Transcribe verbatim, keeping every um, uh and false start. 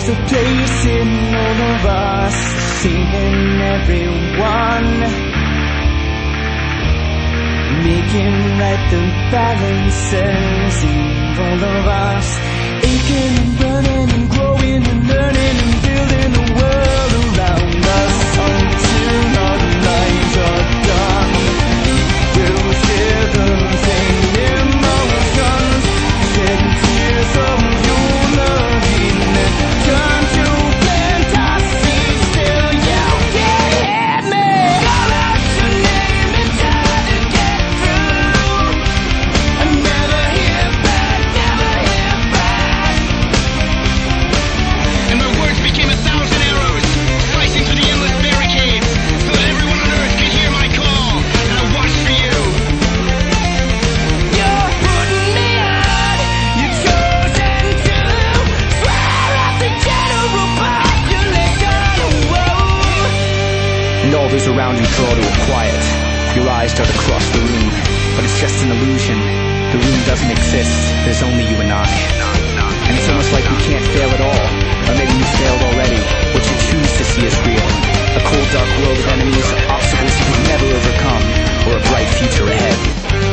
There's a place in all of us, seeing everyone, making right the balances in all of us, aching and burning and growing and learning and building the world around us until our lives are done. Those rhythms and emotions, shedding tears of unity, turn to fantasy. Still you can hear me. Call out your name and try to get through. I never hear back, never hear back. And my words became a thousand arrows, slicing through the endless barricades, so that everyone on earth could hear my call. And I watched for you. You're putting me on. You're chosen to swear out the general population. Whoa. And all those around you draw to a quiet. Your eyes dart across the room, but it's just an illusion. The room doesn't exist, there's only you and I. And it's almost like we can't fail at all. Or maybe you failed already, what you choose to see as real. A cold dark world of enemies, obstacles you could never overcome, or a bright future ahead.